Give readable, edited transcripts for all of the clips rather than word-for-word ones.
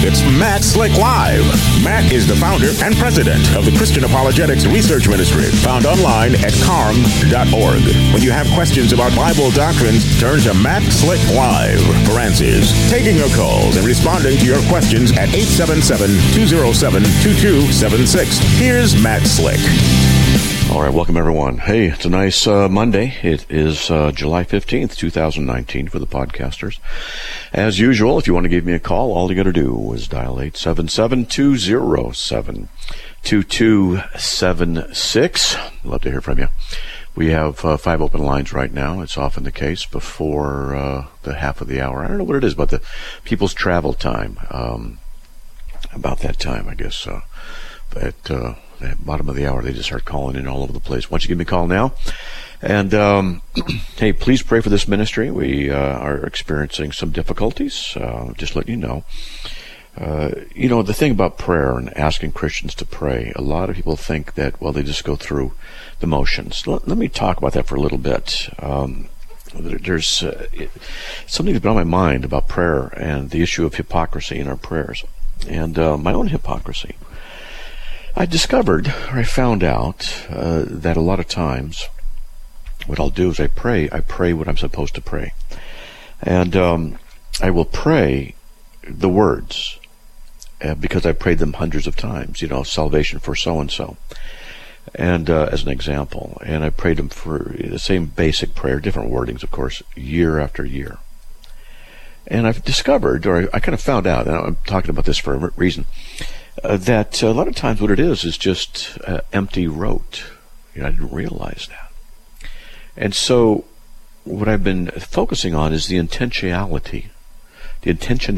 It's Matt Slick Live. Matt is the founder and president of the Christian Apologetics Research Ministry, found online at carm.org. When you have questions about Bible doctrines, turn to Matt Slick Live for answers. Taking your calls and responding to your questions at 877-207-2276. Here's Matt Slick. All right, welcome everyone. Hey, it's a nice Monday. It is July 15th, 2019 for the podcasters. As usual, if you want to give me a call, all you got to do is dial 877-207-2276. Love to hear from you. We have 5 open lines right now. It's often the case before the half of the hour. I don't know what it is about the people's travel time. About that time, I guess. At the bottom of the hour, they just start calling in all over the place. Why don't you give me a call now? And, hey, please pray for this ministry. We are experiencing some difficulties. Just letting you know. The thing about prayer and asking Christians to pray, a lot of people think that, well, they just go through the motions. Let me talk about that for a little bit. There's something that's been on my mind about prayer and the issue of hypocrisy in our prayers. And my own hypocrisy. I found out that a lot of times what I'll do is I pray what I'm supposed to pray. And I will pray the words because I prayed them hundreds of times, salvation for so-and-so. And as an example, and I prayed them for the same basic prayer, different wordings, of course, year after year. And I've discovered, or I kind of found out, and I'm talking about this for a reason, that a lot of times what it is just empty rote. I didn't realize that. And so what I've been focusing on is the intentionality, the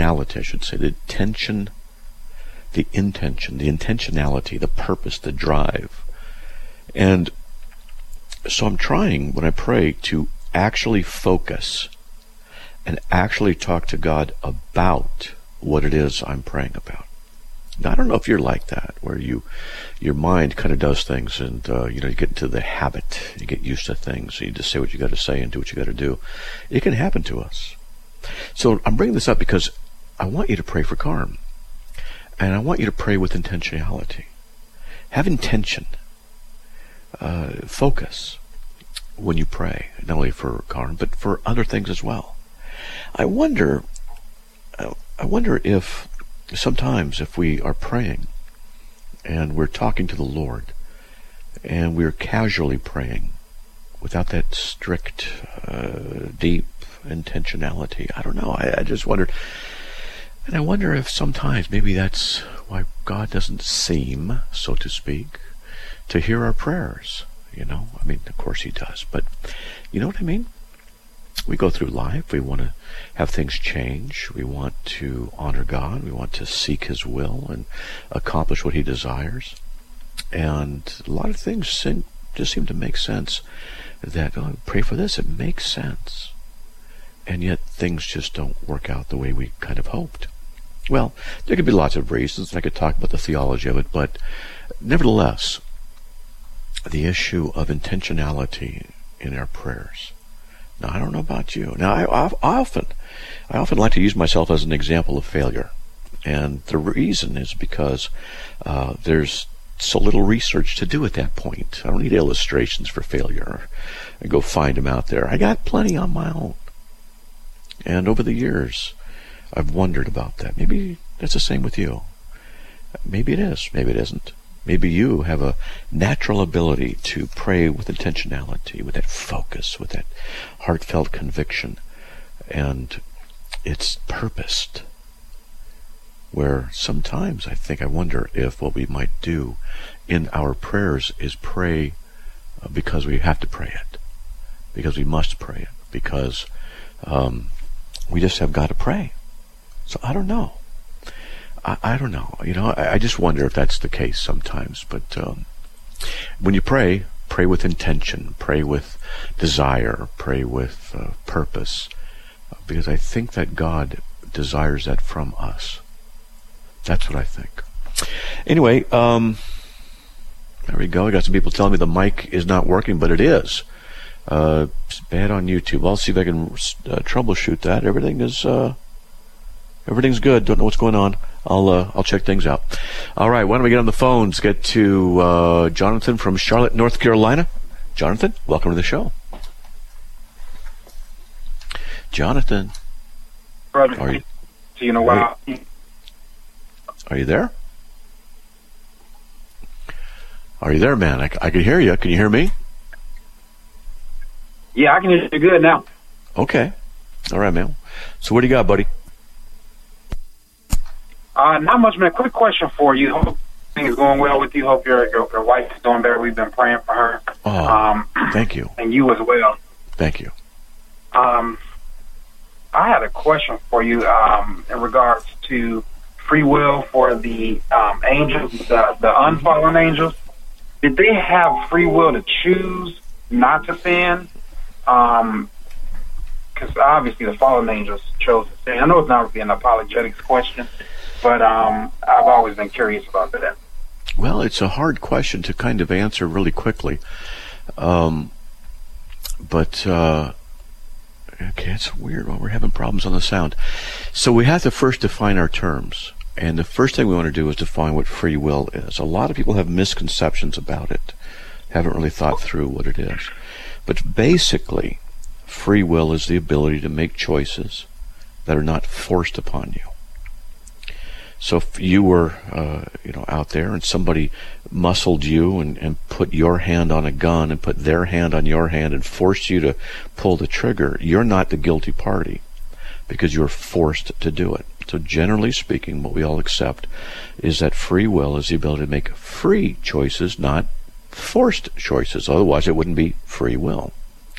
intentionality, the purpose, the drive. And so I'm trying, when I pray, to actually focus and actually talk to God about what it is I'm praying about. Now, I don't know if you're like that, where your mind kind of does things and, you get into the habit. You get used to things. You just say what you got to say and do what you got to do. It can happen to us. So I'm bringing this up because I want you to pray for Carm. And I want you to pray with intentionality. Have intention. Focus when you pray, not only for Carm, but for other things as well. I wonder if sometimes if we are praying and we're talking to the Lord and we're casually praying without that strict, deep intentionality, I don't know. I just wondered. And I wonder if sometimes maybe that's why God doesn't seem, so to speak, to hear our prayers. Of course He does. But you know what I mean? We go through life. We want to have things change. We want to honor God. We want to seek His will and accomplish what He desires. And a lot of things just seem to make sense. That, pray for this. It makes sense. And yet things just don't work out the way we kind of hoped. Well, there could be lots of reasons. I could talk about the theology of it. But nevertheless, the issue of intentionality in our prayers. Now, I don't know about you. Now, I often like to use myself as an example of failure. And the reason is because there's so little research to do at that point. I don't need illustrations for failure. I go find them out there. I got plenty on my own. And over the years, I've wondered about that. Maybe that's the same with you. Maybe it is. Maybe it isn't. Maybe you have a natural ability to pray with intentionality, with that focus, with that heartfelt conviction. And it's purposed. Where sometimes I wonder if what we might do in our prayers is pray because we have to pray it. Because we must pray it. Because we just have got to pray. So I don't know. I don't know. I just wonder if that's the case sometimes. But when you pray with intention, pray with desire, pray with purpose, because I think that God desires that from us. That's what I think. Anyway, there we go. I got some people telling me the mic is not working, but it is. It's bad on YouTube. I'll see if I can troubleshoot that. Everything Everything's good. Don't know what's going on. I'll check things out. All right, why don't we get on the phones? Get to Jonathan from Charlotte, North Carolina. Jonathan, welcome to the show. Jonathan, brother, are you? So you know why? Are you there? Are you there, man? I can hear you. Can you hear me? Yeah, I can hear you good now. Okay. All right, man. So what do you got, buddy? Not much, man. Quick question for you. Hope things going well with you. Hope your wife is doing better. We've been praying for her. Oh, thank you. And you as well. Thank you. I had a question for you in regards to free will for the angels, the unfallen angels. Did they have free will to choose not to sin? Because obviously the fallen angels chose to sin. I know it's not really an apologetics question, but I've always been curious about that. Well, it's a hard question to kind of answer really quickly. Okay, it's weird. Well, we're having problems on the sound. So we have to first define our terms. And the first thing we want to do is define what free will is. A lot of people have misconceptions about it, haven't really thought through what it is. But basically, free will is the ability to make choices that are not forced upon you. So if you were out there and somebody muscled you and put your hand on a gun and put their hand on your hand and forced you to pull the trigger, you're not the guilty party because you're forced to do it. So generally speaking, what we all accept is that free will is the ability to make free choices, not forced choices. Otherwise, it wouldn't be free will.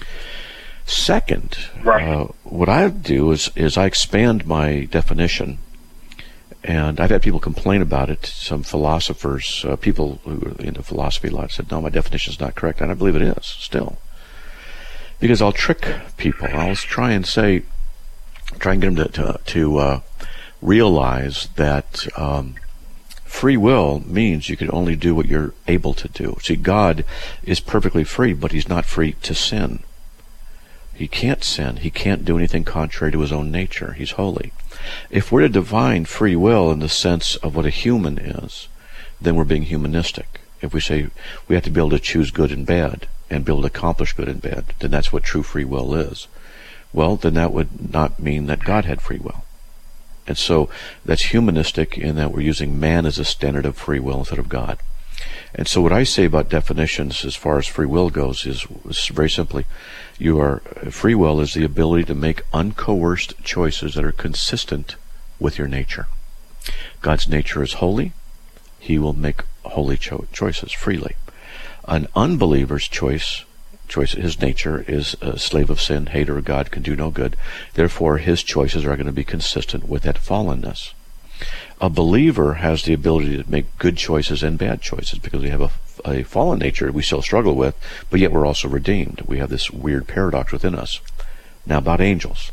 Second, what I do is I expand my definition, and I've had people complain about it. Some philosophers, people who are into philosophy a lot, said, no, my definition is not correct, and I believe it is still. Because I'll trick people. I'll try and get them to realize that free will means you can only do what you're able to do. See, God is perfectly free, but he's not free to sin. He can't sin. He can't do anything contrary to his own nature. He's holy. If we're to define free will in the sense of what a human is, then we're being humanistic. If we say we have to be able to choose good and bad and be able to accomplish good and bad, then that's what true free will is. Well, then that would not mean that God had free will. And so that's humanistic in that we're using man as a standard of free will instead of God. And so what I say about definitions as far as free will goes is very simply, free will is the ability to make uncoerced choices that are consistent with your nature. God's nature is holy. He will make holy choices freely. An unbeliever's choice, his nature is a slave of sin, hater of God, can do no good. Therefore, his choices are going to be consistent with that fallenness. A believer has the ability to make good choices and bad choices because we have a fallen nature we still struggle with, but yet we're also redeemed. We have this weird paradox within us. Now about angels.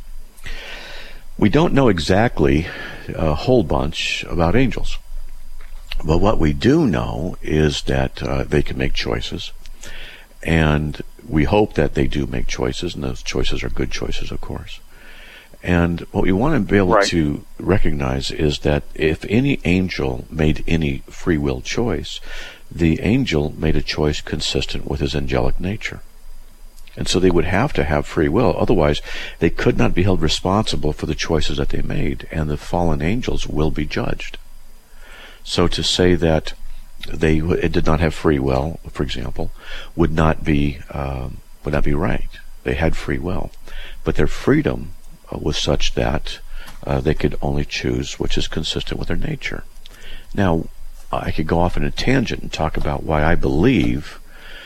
We don't know exactly a whole bunch about angels. But what we do know is that they can make choices. And we hope that they do make choices, and those choices are good choices, of course. And what we want to be able to recognize is that if any angel made any free will choice, the angel made a choice consistent with his angelic nature. And so they would have to have free will. Otherwise, they could not be held responsible for the choices that they made, and the fallen angels will be judged. So to say that it did not have free will, for example, would not be right. They had free will, but their freedom was such that they could only choose which is consistent with their nature. Now, I could go off on a tangent and talk about why I believe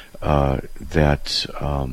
that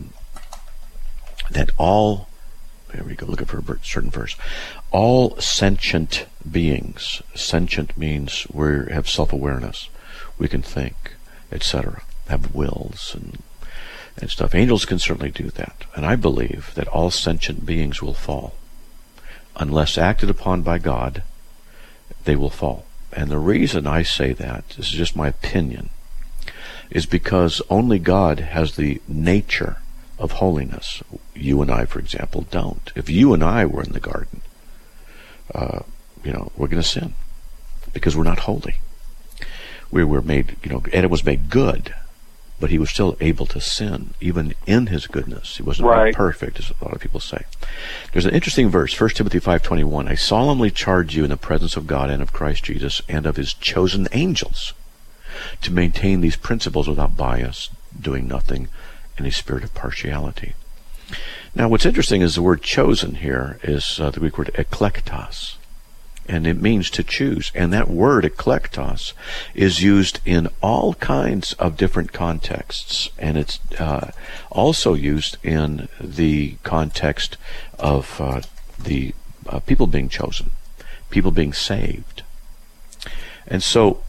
all, here we go, looking for a certain verse, all sentient beings, sentient means we have self-awareness, we can think, etc., have wills and stuff. Angels can certainly do that. And I believe that all sentient beings will fall. Unless acted upon by God, they will fall. And the reason I say that, this is just my opinion, is because only God has the nature of holiness. You and I, for example, don't. If you and I were in the garden, we're going to sin because we're not holy. We were made, Adam was made good, but he was still able to sin, even in his goodness. He wasn't perfect, as a lot of people say. There's an interesting verse, 1 Timothy 5:21. I solemnly charge you in the presence of God and of Christ Jesus and of his chosen angels to maintain these principles without bias, doing nothing in a spirit of partiality. Now, what's interesting is the word chosen here is the Greek word eklektos. And it means to choose. And that word, eklektos, is used in all kinds of different contexts. And it's also used in the context of the people being chosen, people being saved. And so,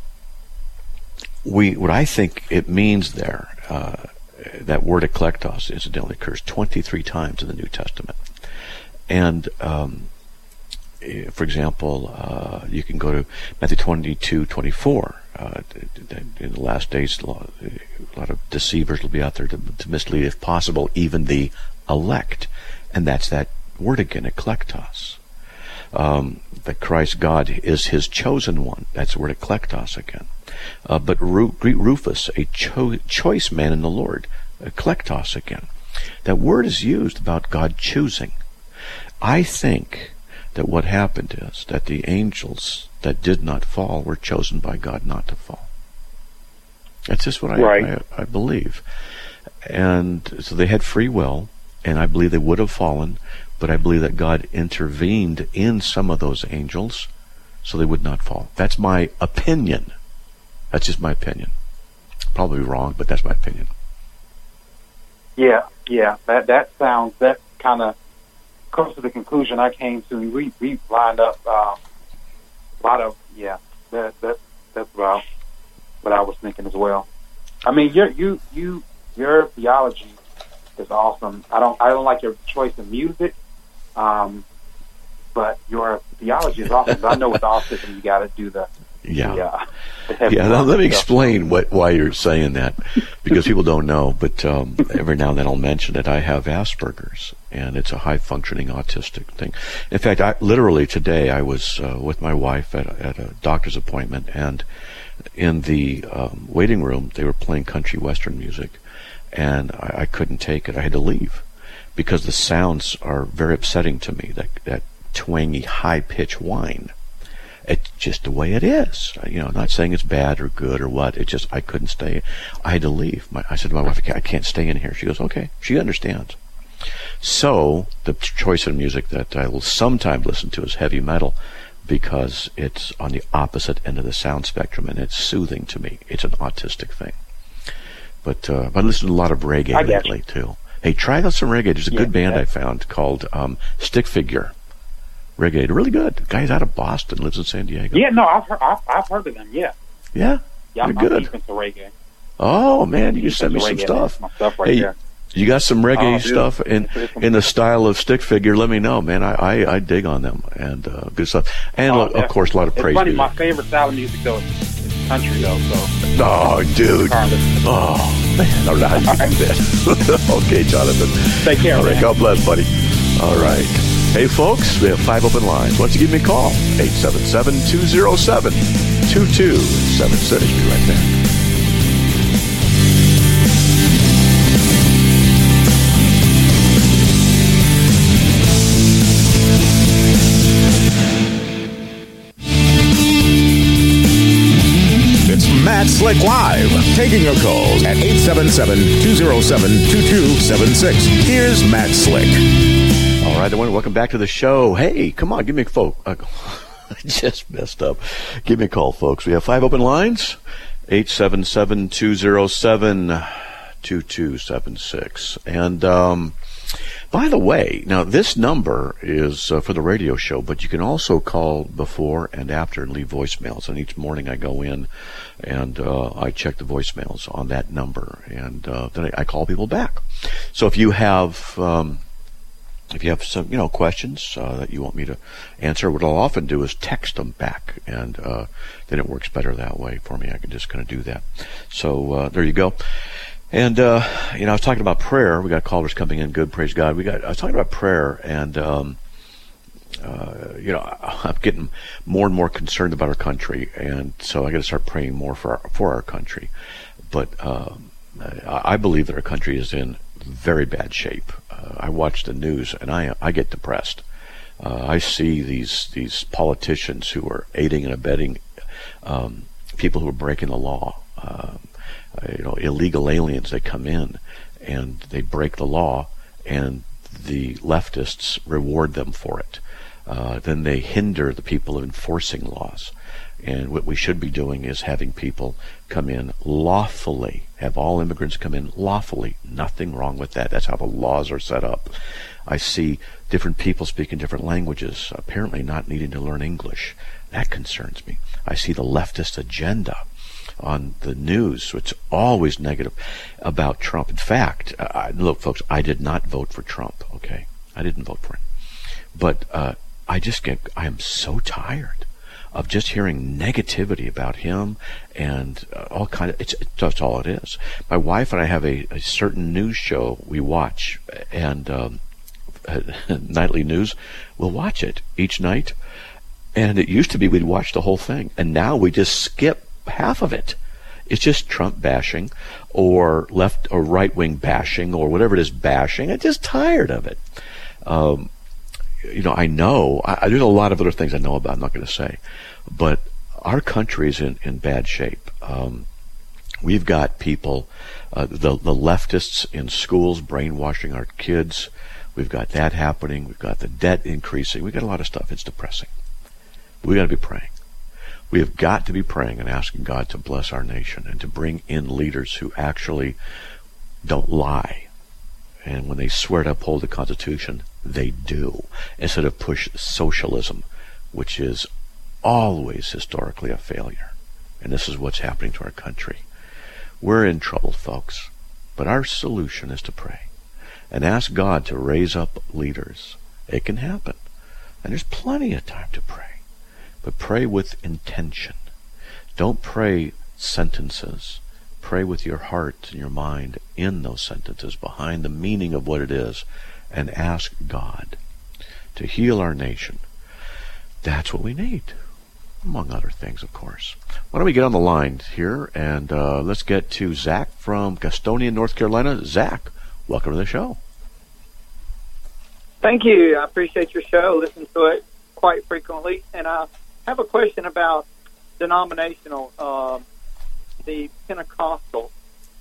what I think it means there, that word eklektos, incidentally, occurs 23 times in the New Testament. And for example, you can go to Matthew 22:24. In the last days, a lot of deceivers will be out there to mislead, if possible, even the elect. And that's that word again, eklektos. That Christ, God, is his chosen one. That's the word eklektos again. But greet Rufus, a choice man in the Lord. Eklektos again. That word is used about God choosing. I think that what happened is that the angels that did not fall were chosen by God not to fall. That's just what I believe. And so they had free will, and I believe they would have fallen, but I believe that God intervened in some of those angels so they would not fall. That's my opinion. That's just my opinion. Probably wrong, but that's my opinion. Yeah. That kind of comes to the conclusion I came to. We lined up a lot of that's about what I was thinking as well. I mean, your theology is awesome. I don't like your choice of music, but your theology is awesome. I know with autism you got to do the Now, let me explain why you're saying that, because people don't know, but every now and then I'll mention it. I have Asperger's, and it's a high-functioning autistic thing. In fact, literally today I was with my wife at a doctor's appointment, and in the waiting room they were playing country western music, and I couldn't take it. I had to leave because the sounds are very upsetting to me, that twangy, high-pitched whine. It's just the way it is. I'm not saying it's bad or good or what. It's just I couldn't stay. I had to leave. I said to my wife, I can't stay in here. She goes, okay. She understands. So the choice of music that I will sometimes listen to is heavy metal, because it's on the opposite end of the sound spectrum, and it's soothing to me. It's an autistic thing. But I listen to a lot of reggae lately, too. Hey, try out some reggae. There's a good band I found called Stick Figure. Reggae, they're really good. The guy's out of Boston, lives in San Diego. Yeah, no, I've heard of them. Yeah, I'm good. Deep into reggae. Oh man, you send me some stuff. My stuff right there. You got some reggae stuff in the style of Stick Figure? Let me know, man. I dig on them, and good stuff. And of course, a lot of praise. It's funny. Music. My favorite style of music though is country though. So. Oh, dude. Oh man, I don't know how you do that. Okay, Jonathan. Take care. All right, man. God bless, buddy. All right. Hey, folks, we have 5 open lines. Why don't you give me a call? 877-207-2276. Be right back. It's Matt Slick Live, taking your calls at 877-207-2276. Here's Matt Slick. All right, everyone, welcome back to the show. Hey, come on, give me a phone. I just messed up. Give me a call, folks. We have 5 open lines, 877-207-2276. And by the way, now this number is for the radio show, but you can also call before and after and leave voicemails. And each morning I go in and I check the voicemails on that number, and then I call people back. So if you have some, questions that you want me to answer, what I'll often do is text them back, and then it works better that way for me. I can just kind of do that. So there you go. And I was talking about prayer. We got callers coming in. Good, praise God. I was talking about prayer, and I'm getting more and more concerned about our country, and so I got to start praying more for our country. But I believe that our country is in very bad shape. I watch the news, and I get depressed. I see these politicians who are aiding and abetting people who are breaking the law. Illegal aliens, they come in and they break the law, and the leftists reward them for it. Then they hinder the people of enforcing laws. And what we should be doing is having people come in lawfully, have all immigrants come in lawfully. Nothing wrong with that. That's how the laws are set up. I see different people speaking different languages, apparently not needing to learn English. That concerns me. I see the leftist agenda on the news, so it's always negative about Trump. In fact, look, folks, I did not vote for Trump, okay? I didn't vote for him. But I am so tired of just hearing negativity about him and all kind of, that's all it is. My wife and I have a certain news show we watch, and nightly news, we'll watch it each night. And it used to be we'd watch the whole thing, and now we just skip half of it. It's just Trump bashing or left or right wing bashing or whatever it is bashing. I'm just tired of it. I know there's a lot of other things I know about. I'm not going to say, but our country is in bad shape. We've got people, the leftists in schools brainwashing our kids. We've got that happening. We've got the debt increasing. We've got a lot of stuff. It's depressing. We got to be praying. We have got to be praying and asking God to bless our nation and to bring in leaders who actually don't lie. And when they swear to uphold the Constitution, they do, instead of push socialism, which is always historically a failure. And this is what's happening to our country. We're in trouble, folks. But our solution is to pray and ask God to raise up leaders. It can happen. And there's plenty of time to pray. But pray with intention. Don't pray sentences. Pray with your heart and your mind in those sentences, behind the meaning of what it is, and ask God to heal our nation. That's what we need, among other things, of course. Why don't we get on the line here, and let's get to Zach from Gastonia, North Carolina. Zach, welcome to the show. Thank you. I appreciate your show. Listen to it quite frequently. And I have a question about denominational, the Pentecostal.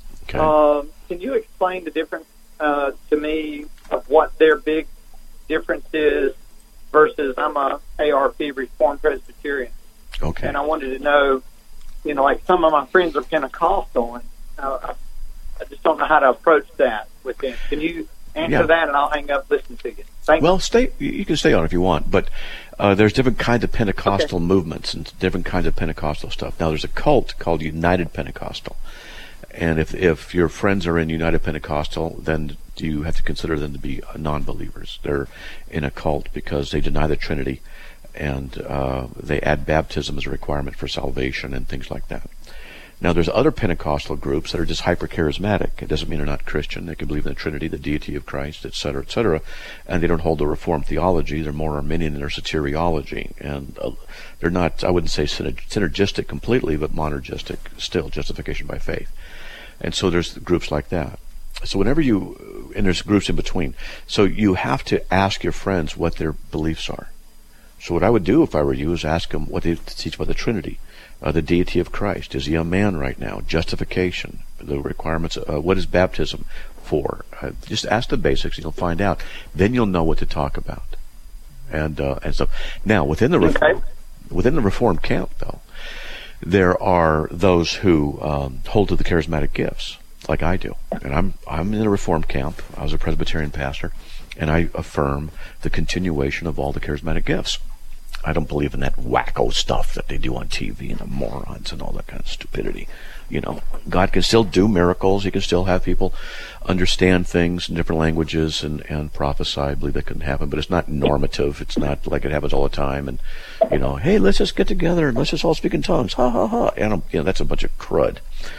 Okay. Can you explain the difference to me of what their big difference is versus I'm a ARP Reformed Presbyterian? Okay. And I wanted to know, like some of my friends are Pentecostal, and I just don't know how to approach that with them. Can you answer that, and I'll hang up, listen to you. Thank you. You can stay on if you want, but there's different kinds of Pentecostal movements and different kinds of Pentecostal stuff. Now, there's a cult called United Pentecostal, and if your friends are in United Pentecostal, then you have to consider them to be non-believers. They're in a cult because they deny the Trinity, and they add baptism as a requirement for salvation and things like that. Now, there's other Pentecostal groups that are just hyper-charismatic. It doesn't mean they're not Christian. They can believe in the Trinity, the deity of Christ, etc., and they don't hold the Reformed theology. They're more Arminian in their soteriology, and they're not, I wouldn't say synergistic completely, but monergistic, still, justification by faith. And so there's groups like that. So and there's groups in between. So you have to ask your friends what their beliefs are. So what I would do if I were you is ask them what they teach about the Trinity. The deity of Christ. Is he a man right now? Justification. The requirements. What is baptism for? Just ask the basics and you'll find out. Then you'll know what to talk about. And so now within the Reformed camp, though, there are those who hold to the charismatic gifts, like I do. And I'm in the Reformed camp. I was a Presbyterian pastor, and I affirm the continuation of all the charismatic gifts. I don't believe in that wacko stuff that they do on TV and the morons and all that kind of stupidity. God can still do miracles. He can still have people understand things in different languages and prophesy. I believe that can happen, but it's not normative. It's not like it happens all the time. And, hey, let's just get together and let's just all speak in tongues. Ha, ha, ha. And, that's a bunch of crud.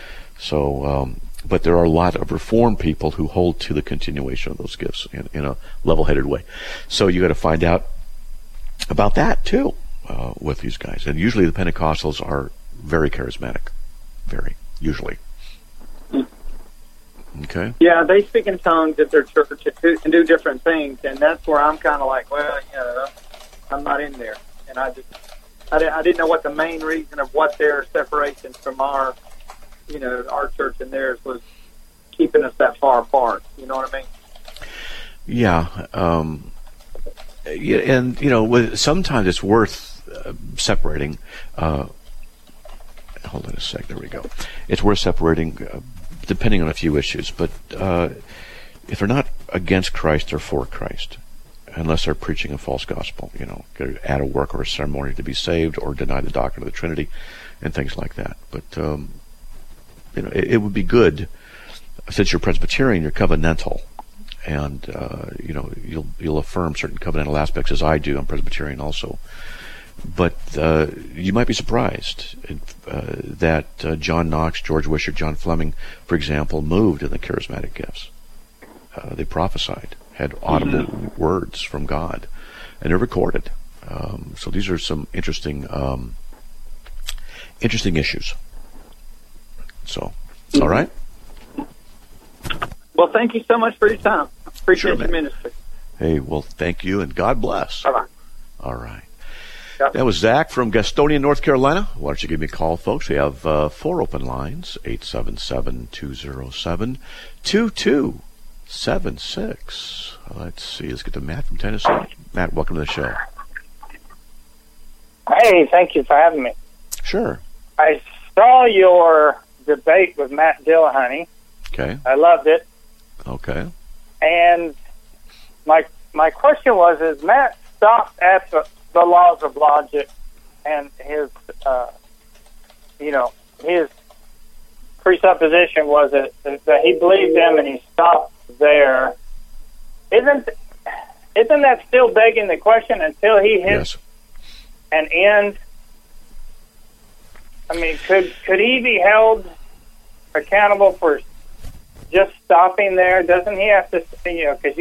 So, but there are a lot of Reformed people who hold to the continuation of those gifts in a level-headed way. So you got to find out about that too with these guys. And usually the Pentecostals are very charismatic, very usually. Okay. Yeah, they speak in tongues at their church and do different things, and that's where I'm kind of like, well, I'm not in there, and I didn't know what the main reason of what their separation from our church and theirs was keeping us that far apart. You know what I mean? Yeah. And sometimes it's worth separating. Hold on a sec. There we go. It's worth separating. Depending on a few issues, but if they're not against Christ, they're for Christ, unless they're preaching a false gospel, add a work or a ceremony to be saved, or deny the doctrine of the Trinity, and things like that. But it would be good, since you're Presbyterian, you're covenantal, and you'll affirm certain covenantal aspects, as I do. I'm Presbyterian also. But you might be surprised that John Knox, George Wishart, John Fleming, for example, moved in the charismatic gifts. They prophesied, had audible words from God, and they're recorded. So these are some interesting issues. So, all right? Well, thank you so much for your time. Appreciate your ministry. Hey, well, thank you, and God bless. Bye-bye. All right. That was Zach from Gastonia, North Carolina. Why don't you give me a call, folks? We have 4 open lines, 877-207-2276. Let's see. Let's get to Matt from Tennessee. Matt, welcome to the show. Hey, thank you for having me. Sure. I saw your debate with Matt Dillahunty. Okay. I loved it. Okay. And my question is Matt stopped at the laws of logic and his presupposition was that he believed them, and he stopped there. Isn't that still begging the question until he hits an end? I mean, could he be held accountable for just stopping there? Doesn't he have to? Because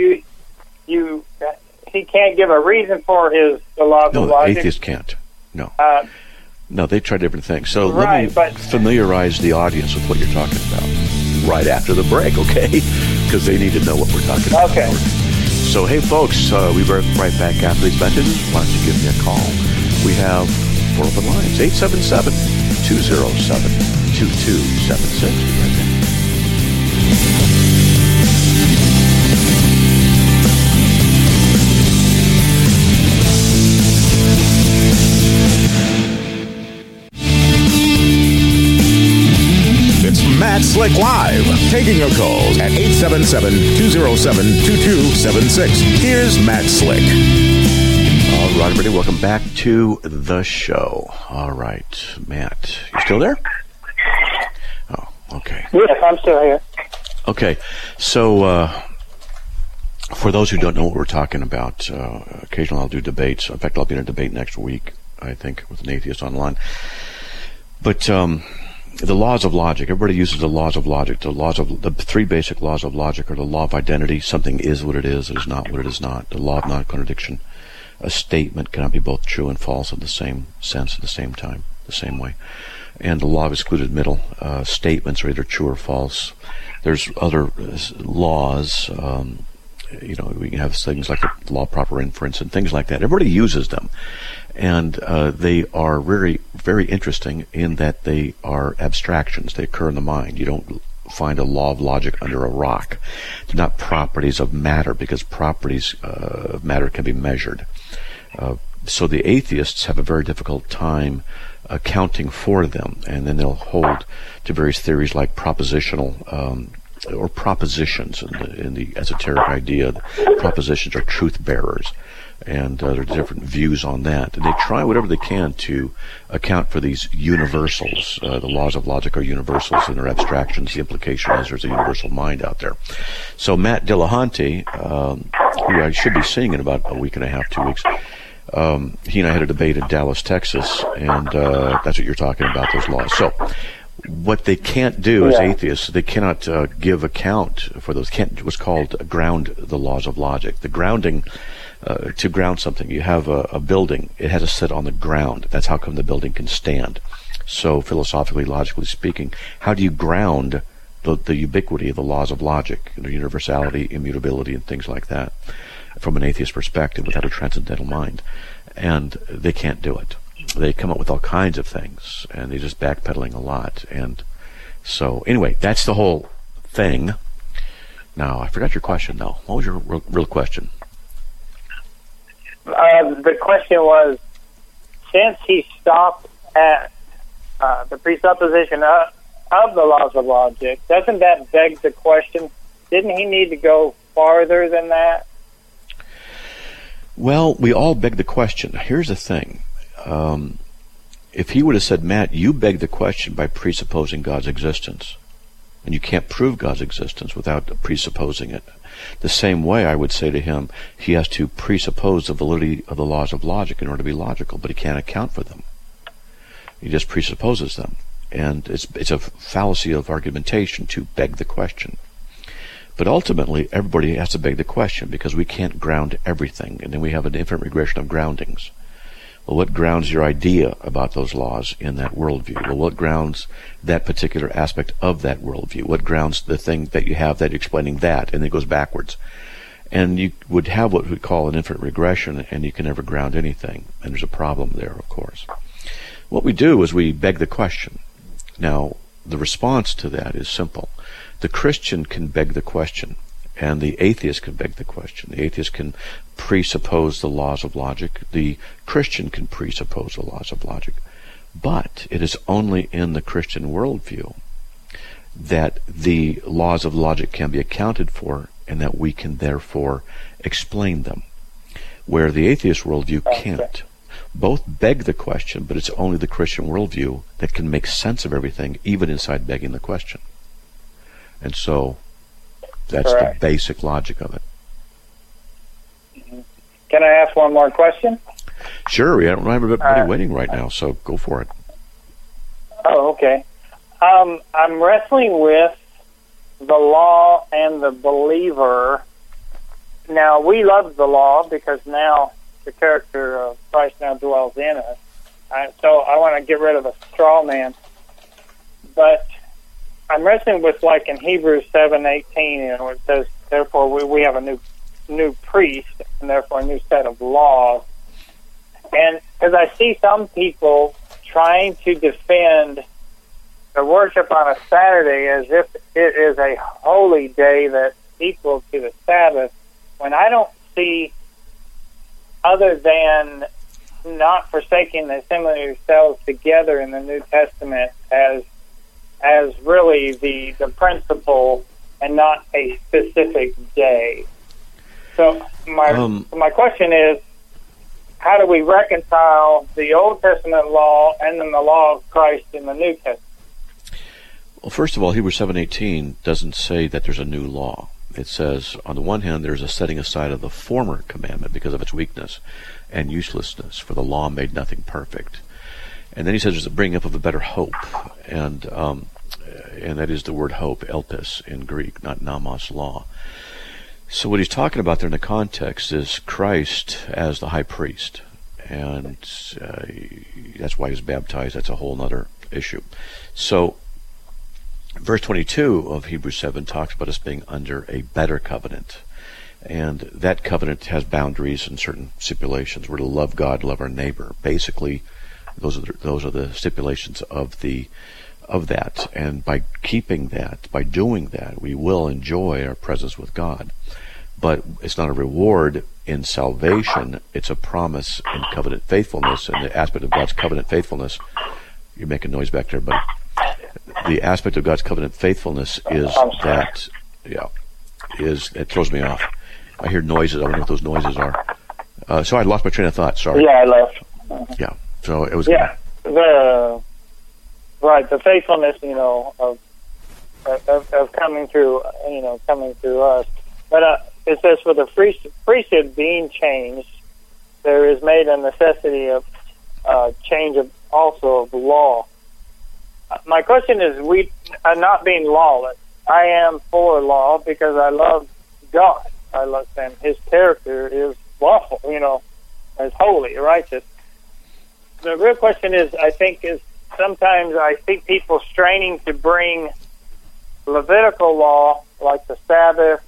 he can't give a reason for the laws of logic. No, atheists can't. No. No, they try different things. So let me familiarize the audience with what you're talking about right after the break, okay? Because they need to know what we're talking about. Okay. So, hey, folks, we'll be right back after these messages. Why don't you give me a call? We have 4 open lines, 877-207-2276. Be right back. Matt Slick Live, taking your calls at 877-207-2276. Here's Matt Slick. All right, everybody, welcome back to the show. All right, Matt, you still there? Oh, okay. Yes, I'm still here. Okay, so for those who don't know what we're talking about, occasionally I'll do debates. In fact, I'll be in a debate next week, I think, with an atheist online. But the laws of logic, everybody uses the laws of logic. The 3 basic laws of logic are the law of identity. Something is what it is not what it is not. The law of non-contradiction. A statement cannot be both true and false in the same sense at the same time, the same way. And the law of excluded middle. Statements are either true or false. There's other laws. We can have things like the law of proper inference and things like that. Everybody uses them. And they are very, very interesting in that they are abstractions. They occur in the mind. You don't find a law of logic under a rock. They're not properties of matter, because properties of matter can be measured. So the atheists have a very difficult time accounting for them, and then they'll hold to various theories like propositional or propositions in the esoteric idea. Propositions are truth bearers. And there are different views on that. And they try whatever they can to account for these universals. The laws of logic are universals, and they're abstractions. The implication is there's a universal mind out there. So Matt Dillahunty, who I should be seeing in about a week and a half, 2 weeks, he and I had a debate in Dallas, Texas, and that's what you're talking about, those laws. So what they can't do as atheists, they cannot give account for those, can't what's called ground the laws of logic. The grounding to ground something. You have a building; it has to sit on the ground. That's how come the building can stand. So, philosophically, logically speaking, how do you ground the ubiquity of the laws of logic, universality, immutability, and things like that, from an atheist perspective without a transcendental mind? And they can't do it. They come up with all kinds of things, and they're just backpedaling a lot. And so, anyway, that's the whole thing. Now, I forgot your question, though. What was your real question? The question was, since he stopped at the presupposition of the laws of logic, doesn't that beg the question, didn't he need to go farther than that? Well, we all beg the question. Here's the thing. If he would have said, Matt, you beg the question by presupposing God's existence, and you can't prove God's existence without presupposing it. The same way I would say to him, he has to presuppose the validity of the laws of logic in order to be logical, but he can't account for them. He just presupposes them. And it's a fallacy of argumentation to beg the question. But ultimately, everybody has to beg the question because we can't ground everything, and then we have an infinite regression of groundings. Well, what grounds your idea about those laws in that worldview? Well, what grounds that particular aspect of that worldview? What grounds the thing that you have that you're explaining that, and then it goes backwards? And you would have what we call an infinite regression, and you can never ground anything. And there's a problem there, of course. What we do is we beg the question. Now, the response to that is simple. The Christian can beg the question, and the atheist can beg the question. The atheist can presuppose the laws of logic. The Christian can presuppose the laws of logic. But it is only in the Christian worldview that the laws of logic can be accounted for and that we can therefore explain them, where the atheist worldview can't. Both beg the question, but it's only the Christian worldview that can make sense of everything, even inside begging the question. And so that's the basic logic of it. Can I ask one more question? Sure. We don't have everybody waiting right now, so go for it. Oh, okay. I'm wrestling with the law and the believer. Now, we love the law because now the character of Christ now dwells in us. So I want to get rid of a straw man. But I'm wrestling with, like in Hebrews 7:18, it says, therefore we have a new priest, and therefore a new set of laws. And as I see some people trying to defend the worship on a Saturday as if it is a holy day that's equal to the Sabbath, when I don't see, other than not forsaking the assembling of yourselves together in the New Testament as really the principle and not a specific day. So my question is, how do we reconcile the Old Testament law and then the law of Christ in the New Testament? Well, first of all, Hebrews 7:18 doesn't say that there's a new law. It says, on the one hand, there's a setting aside of the former commandment because of its weakness and uselessness, for the law made nothing perfect. And then he says there's a bringing up of a better hope, and that is the word hope, elpis in Greek, not nomos, law. So what he's talking about there in the context is Christ as the high priest, and that's why he's baptized. That's a whole other issue. So verse 22 of Hebrews 7 talks about us being under a better covenant, and that covenant has boundaries and certain stipulations. We're to love God, love our neighbor. Basically, those are the stipulations of that, and by keeping that, by doing that, we will enjoy our presence with God. But it's not a reward in salvation, it's a promise in covenant faithfulness, and the aspect of God's covenant faithfulness, you're making noise back there, buddy. The aspect of God's covenant faithfulness is that, it throws me off. I hear noises, I don't know what those noises are. So I lost my train of thought, sorry. Yeah, I left. Yeah, so it was... The faithfulness, of coming through us. But it says, for the priesthood being changed, there is made a necessity of change of law. My question is, we are not being lawless. I am for law because I love God. I love Him. His character is lawful, as holy, righteous. The real question is, I think, is sometimes I see people straining to bring Levitical law, like the Sabbath,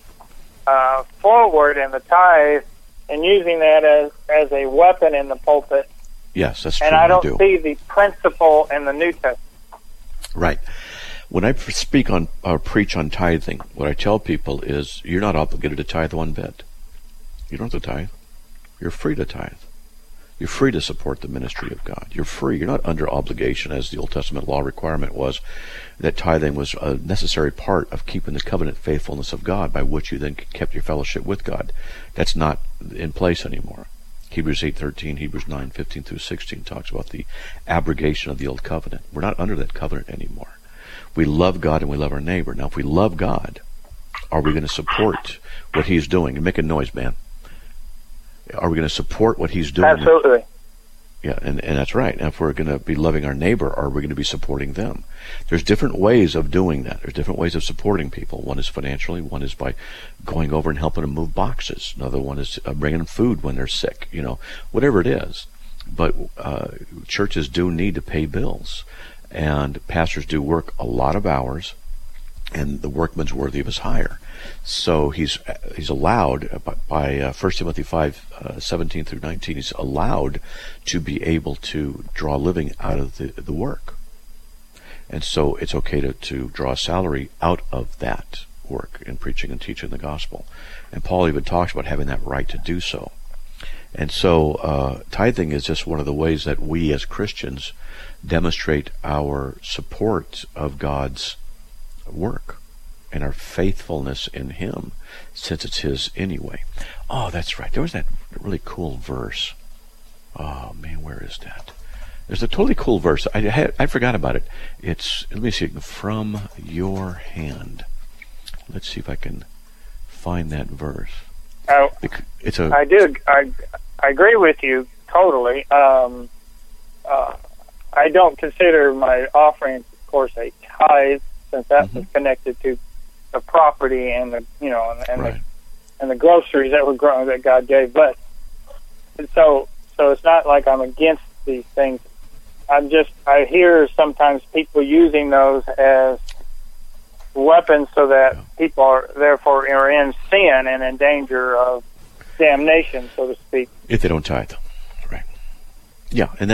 forward and the tithe, and using that as a weapon in the pulpit. Yes, that's true. And I don't see the principle in the New Testament. Right. When I speak on or preach on tithing, what I tell people is you're not obligated to tithe one bit. You don't have to tithe. You're free to tithe. You're free to support the ministry of God. You're free. You're not under obligation, as the Old Testament law requirement was, that tithing was a necessary part of keeping the covenant faithfulness of God, by which you then kept your fellowship with God. That's not in place anymore. Hebrews 8:13, Hebrews 9:15 through 16 talks about the abrogation of the old covenant. We're not under that covenant anymore. We love God and we love our neighbor. Now, if we love God, are we going to support what He's doing? And make a noise, man. Are we going to support what He's doing? Absolutely. Yeah, and that's right. And if we're going to be loving our neighbor, are we going to be supporting them? There's different ways of doing that. There's different ways of supporting people. One is financially. One is by going over and helping them move boxes. Another one is bringing them food when they're sick. Whatever it is. But churches do need to pay bills, and pastors do work a lot of hours, and the workman's worthy of his hire. So he's allowed by 1 Timothy 5:17 through 19. He's allowed to be able to draw a living out of the work, and so it's okay to draw a salary out of that work in preaching and teaching the gospel. And Paul even talks about having that right to do so. And so tithing is just one of the ways that we as Christians demonstrate our support of God's work and our faithfulness in Him, since it's His anyway. Oh, that's right. There was that really cool verse. Oh, man, where is that? There's a totally cool verse. I forgot about it. It's, let me see, from your hand. Let's see if I can find that verse. I agree with you totally. I don't consider my offerings, of course, a tithe, since that was connected to the property and the right. and the groceries that were grown that God gave. But so it's not like I'm against these things. I hear sometimes people using those as weapons so that people are in sin and in danger of damnation, so to speak, if they don't tithe. Right. Yeah, and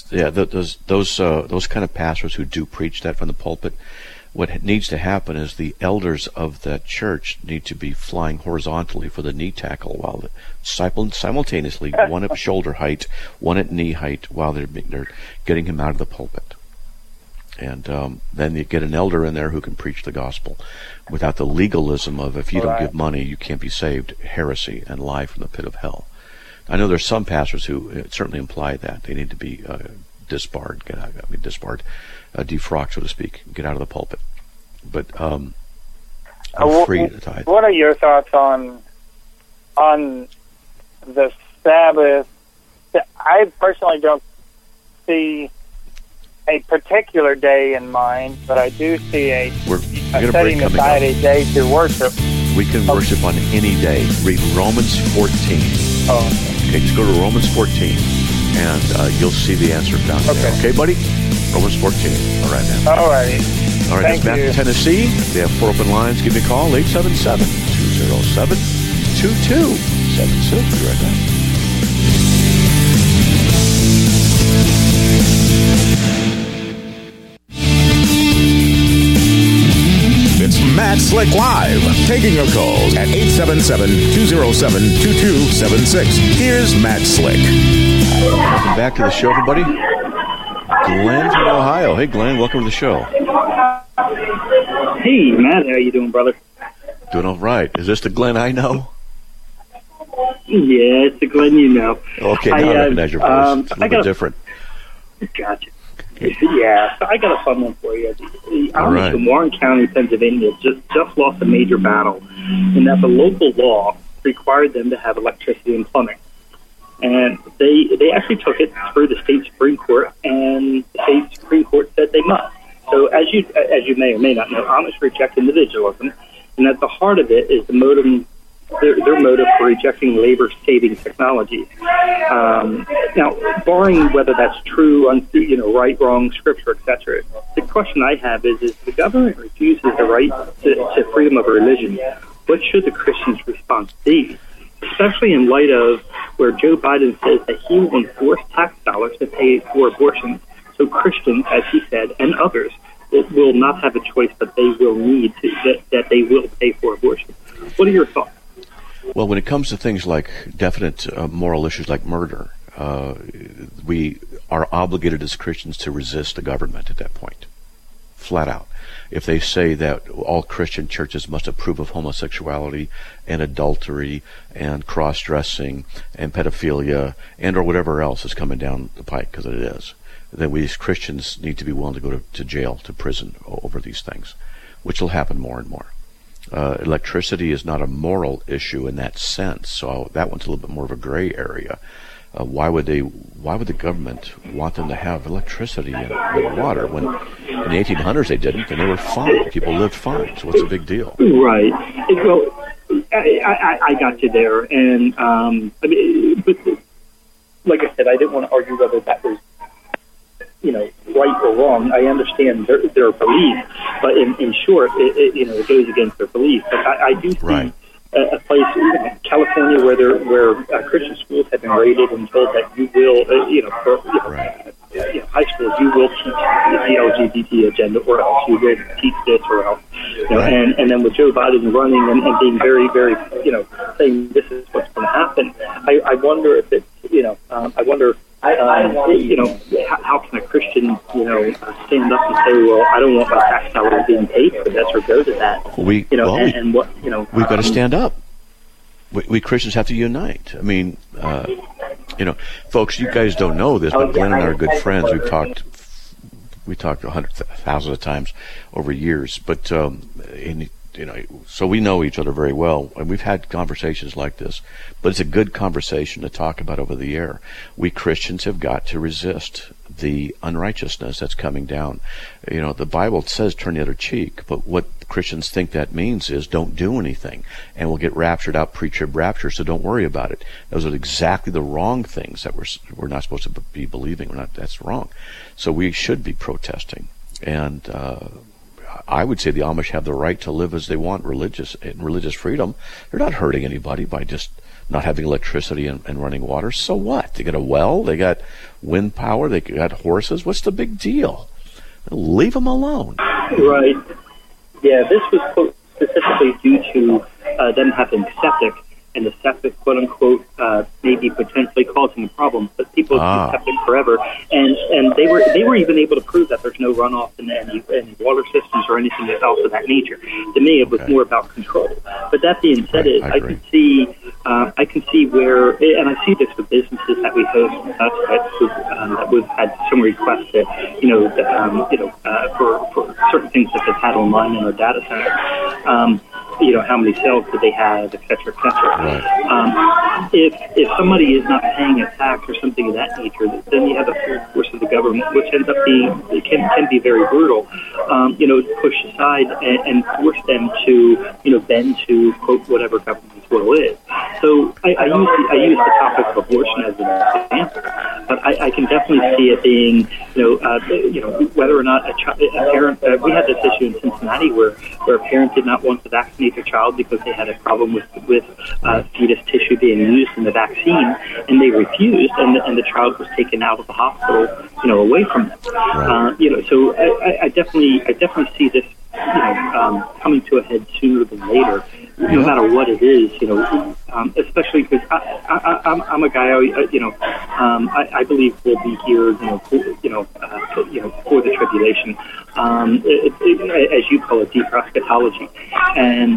those kind of pastors who do preach that from the pulpit, what needs to happen is the elders of that church need to be flying horizontally for the knee tackle, while simultaneously one at shoulder height, one at knee height, while they're getting him out of the pulpit. And then you get an elder in there who can preach the gospel without the legalism of, if you don't give money, you can't be saved, heresy, and lie from the pit of hell. I know there's some pastors who certainly imply that they need to be defrocked, so to speak, get out of the pulpit. But I'm free to tithe. What are your thoughts on the Sabbath? I personally don't see a particular day in mind, but I do see a setting aside a day to worship. We can worship on any day. Read Romans 14. Oh. Okay, just go to Romans 14, and you'll see the answer found there. Okay, buddy? Romans 14. All right, man. All right. All right, that's Matt in Tennessee. We have 4 open lines. Give me a call, 877-207-2276. We'll be right back. It's Matt Slick Live, taking your calls at 877-207-2276. Here's Matt Slick. Welcome back to the show, everybody. Glenn from Ohio. Hey, Glenn, welcome to the show. Hey, Matt, how you doing, brother? Doing all right. Is this the Glenn I know? Yeah, it's the Glenn you know. Okay, now I recognize your voice. It's a little bit different. Gotcha. Yeah, so I got a fun one for you. Right. In Warren County, Pennsylvania, just lost a major battle in that the local law required them to have electricity and plumbing. And they actually took it through the state Supreme Court, and the state Supreme Court said they must. So as you may or may not know, Amish reject individualism, and at the heart of it is the modem their motive for rejecting labor-saving technology. Now, barring whether that's true, right, wrong, scripture, etc., the question I have is if the government refuses the right to freedom of religion, what should the Christians' response be? Especially in light of where Joe Biden says that he will enforce tax dollars to pay for abortions. So Christians, as he said, and others, will not have a choice, but they will need to, that they will pay for abortion. What are your thoughts? Well, when it comes to things like definite moral issues like murder, we are obligated as Christians to resist the government at that point, flat out. If they say that all Christian churches must approve of homosexuality and adultery and cross-dressing and pedophilia and or whatever else is coming down the pike, because it is, then we as Christians need to be willing to go to jail, to prison over these things, which will happen more and more. Electricity is not a moral issue in that sense, so that one's a little bit more of a gray area. Why would the government want them to have electricity and water when in the 1800s they didn't, and they were fine? People lived fine, so what's the big deal? Right. Well, I got you there, and but like I said, I didn't want to argue whether that was right or wrong. I understand their belief, but in short, it goes against their belief. But I do see. Right. A place, California, where Christian schools have been raided and told that you will, high schools, you will teach the LGBT agenda, or else you will teach this, or else, right. and then with Joe Biden running and being very, very, saying this is what's going to happen. I wonder if it's, how can a Christian, stand up and say, well, I don't want my tax dollars being paid for this or go to that. We've got to stand up. We Christians have to unite. I mean, folks, you guys don't know this, but Glenn and I are good friends. We talked 100,000 of times over years, but so we know each other very well, and we've had conversations like this, but it's a good conversation to talk about over the air. We Christians have got to resist the unrighteousness that's coming down. The Bible says turn the other cheek, but what Christians think that means is don't do anything, and we'll get raptured out pre-trib rapture, so don't worry about it. Those are exactly the wrong things that we're not supposed to be believing. That's wrong. So we should be protesting, and I would say the Amish have the right to live as they want, religious freedom. They're not hurting anybody by just not having electricity and running water. So what? They got a well, they got wind power, they got horses. What's the big deal? Leave them alone. Right. Yeah, this was specifically due to them having septic, and the septic, quote unquote, may be potentially causing a problem. But people use septic forever, and they were even able to prove that there's no runoff in any water systems or anything else of that nature. To me, it was more about control. But that being said, I can see where, and I see this with businesses that we host and such that we've had some requests that for certain things that they've had online in our data center. How many sales do they have, et cetera, et cetera. Right. If somebody is not paying a tax or something of that nature, then you have the full force of the government, which ends up can be very brutal. Push aside and force them to bend to quote whatever government's will is. So I use the topic of abortion as an example, but I can definitely see it being whether or not a parent. We had this issue in Cincinnati where a parent did not want to vaccinate their child because they had a problem with fetus tissue being used in the vaccine, and they refused, and the child was taken out of the hospital, away from them. Right. So I definitely see this, coming to a head sooner than later, no matter what it is, especially because I'm a guy, I believe we'll be here, for the tribulation, as you call it, deep eschatology, and.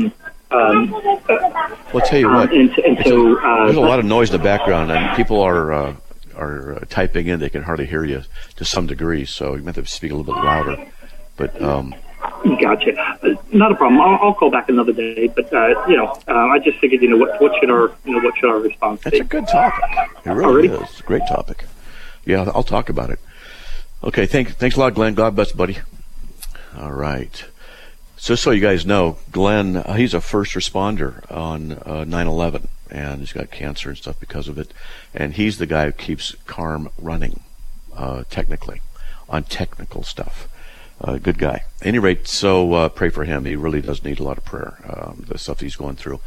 Well, I'll tell you what. There's a lot of noise in the background, and people are typing in. They can hardly hear you to some degree, so you have to speak a little bit louder. But gotcha. Not a problem. I'll call back another day. But I just figured, what should our response be? It's a good topic. It really is. It's a great topic. Yeah, I'll talk about it. Okay. Thanks a lot, Glenn. God bless, buddy. All right. So you guys know, Glenn, he's a first responder on 9/11, and he's got cancer and stuff because of it. And he's the guy who keeps CARM running, technically, on technical stuff. Good guy. At any rate, so pray for him. He really does need a lot of prayer, the stuff he's going through.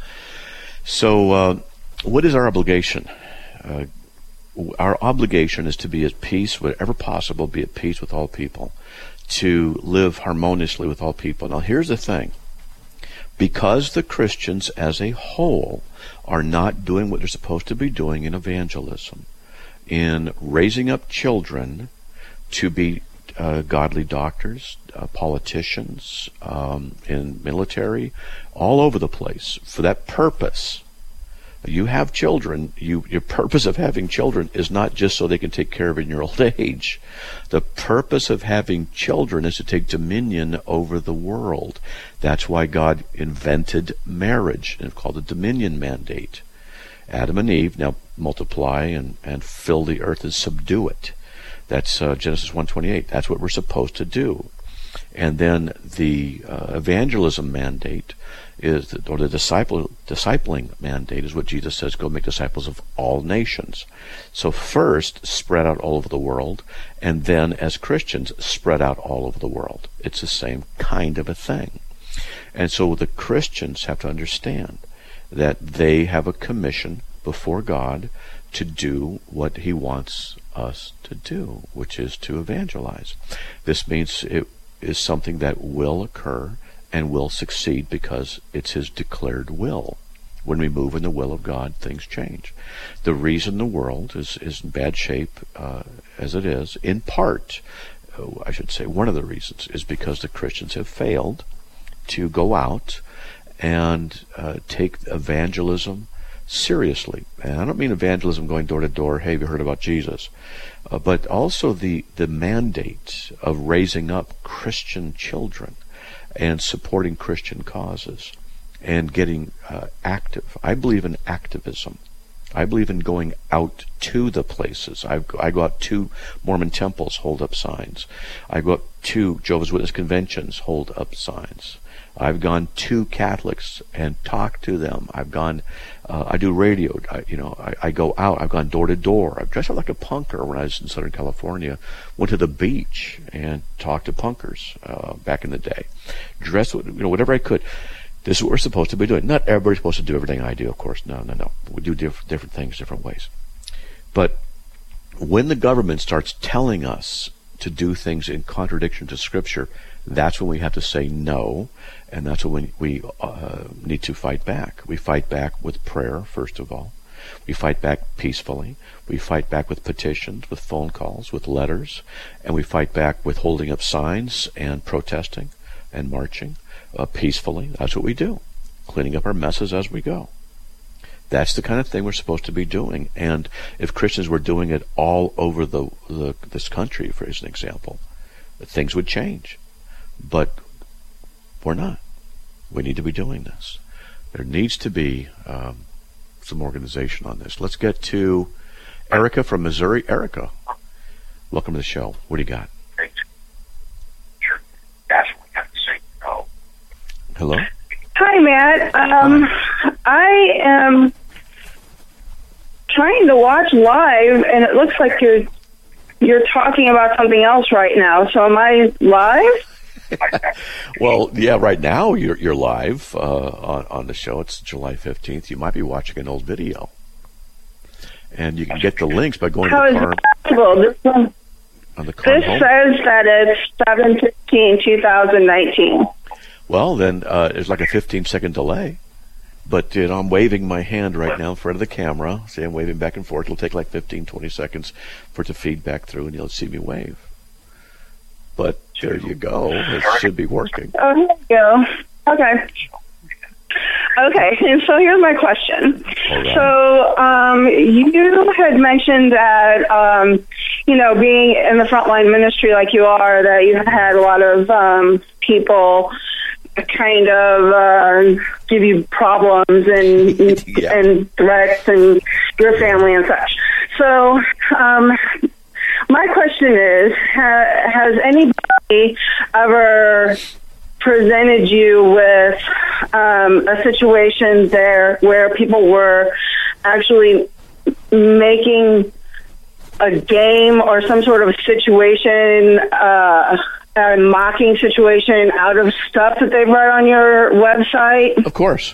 So what is our obligation? Our obligation is to be at peace, wherever possible, be at peace with all people, to live harmoniously with all people. Now, here's the thing. Because the Christians as a whole are not doing what they're supposed to be doing in evangelism, in raising up children to be godly doctors, politicians, in military, all over the place, for that purpose. You have children. Your purpose of having children is not just so they can take care of it in your old age. The purpose of having children is to take dominion over the world. That's why God invented marriage, and it's called the dominion mandate. Adam and Eve now multiply and fill the earth and subdue it. That's Genesis 1:28. That's what we're supposed to do. And then the evangelism mandate is, or the discipling mandate is what Jesus says, go make disciples of all nations. So first, spread out all over the world, and then as Christians, spread out all over the world. It's the same kind of a thing. And so the Christians have to understand that they have a commission before God to do what he wants us to do, which is to evangelize. This means it is something that will occur and will succeed because it's his declared will. When we move in the will of God, things change. The reason the world is in bad shape as it is, in part, I should say one of the reasons, is because the Christians have failed to go out and take evangelism seriously. And I don't mean evangelism going door to door, hey, have you heard about Jesus? But also the mandate of raising up Christian children and supporting Christian causes and getting active. I believe in activism. I believe in going out to the places. I go out to Mormon temples, hold up signs. I go out to Jehovah's Witness conventions, hold up signs. I've gone to Catholics and talked to them. I've gone, I do radio, I go out. I've gone door to door. I've dressed up like a punker when I was in Southern California. Went to the beach and talked to punkers back in the day. Dressed, whatever I could. This is what we're supposed to be doing. Not everybody's supposed to do everything I do, of course. No. We do different things different ways. But when the government starts telling us to do things in contradiction to Scripture, that's when we have to say no, and that's when we need to fight back. We fight back with prayer, first of all. We fight back peacefully. We fight back with petitions, with phone calls, with letters, and we fight back with holding up signs and protesting and marching peacefully. That's what we do, cleaning up our messes as we go. That's the kind of thing we're supposed to be doing. And if Christians were doing it all over this country, for as an example, things would change. But we're not. We need to be doing this. There needs to be some organization on this. Let's get to Erica from Missouri. Erica, welcome to the show. What do you got? Hello? Hi, Matt. I am trying to watch live, and it looks like you're talking about something else right now. So am I live? Well, yeah, right now you're live on the show. It's July 15th. You might be watching an old video. And you can get the links by going to the CARM. This says that it's 7/15/2019. Well, then there's like a 15-second delay. But I'm waving my hand right now in front of the camera. See, I'm waving back and forth. It'll take like 15, 20 seconds for it to feed back through, and you'll see me wave. But there you go. It should be working. Oh, here we go. Okay. And so here's my question. Right. So you had mentioned that, being in the frontline ministry like you are, that you had a lot of people kind of give you problems and yeah. and threats and your family and such. So my question is, has anybody ever presented you with a situation there where people were actually making a game or some sort of situation, a mocking situation out of stuff that they've read on your website? Of course.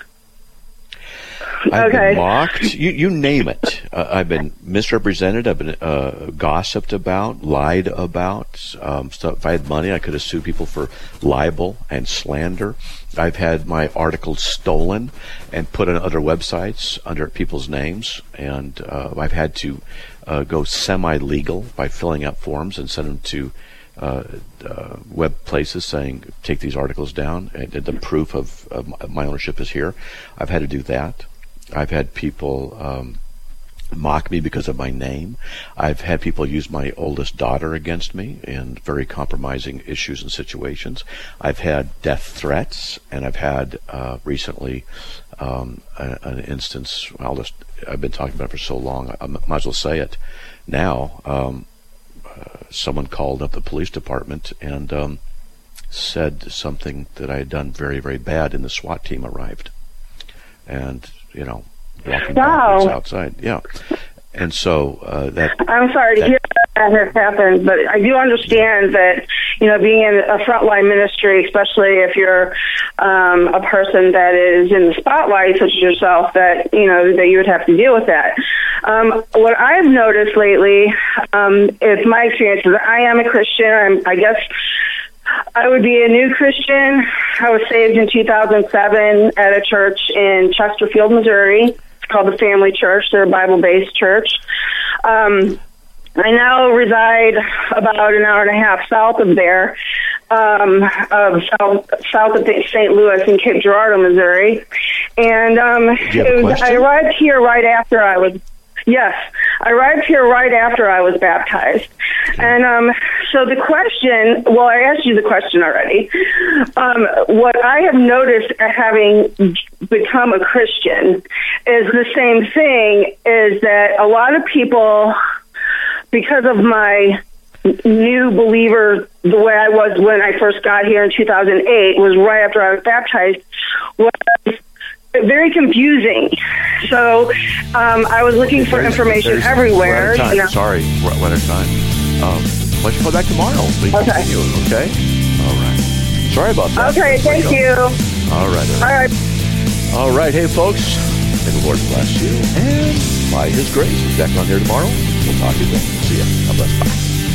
I've been mocked. You name it. I've been misrepresented. I've been gossiped about, lied about. Stuff. If I had money, I could have sued people for libel and slander. I've had my articles stolen and put on other websites under people's names, and I've had to go semi-legal by filling out forms and send them to web places saying, take these articles down, and the proof of my ownership is here. I've had to do that. I've had people mock me because of my name. I've had people use my oldest daughter against me in very compromising issues and situations. I've had death threats, and I've had recently an instance. I've been talking about it for so long, I might as well say it now. Someone called up the police department and said something that I had done very, very bad, and the SWAT team arrived. And walking backwards outside. Yeah. And so that... I'm sorry to hear that has happened, but I do understand that, being in a frontline ministry, especially if you're a person that is in the spotlight, such as yourself, that you would have to deal with that. What I've noticed lately is my experience is I am a Christian. I guess I would be a new Christian. I was saved in 2007 at a church in Chesterfield, Missouri. It's called the Family Church. They're a Bible-based church. I now reside about an hour and a half south of there, south of St. Louis in Cape Girardeau, Missouri. And I arrived here right after I was... Yes, I arrived here right after I was baptized. And so the question, well, I asked you the question already. What I have noticed having become a Christian is the same thing, is that a lot of people, because of my new believer, the way I was when I first got here in 2008, was right after I was baptized, was very confusing. So I was looking for information everywhere. Sorry, we're out of time. Why don't you call back tomorrow? We can continue, okay? All right. Sorry about that. Okay, thank you. All right. All right, hey, folks. May the Lord bless you. And by His grace, back on here tomorrow. We'll talk to you then. See ya. God bless. Bye.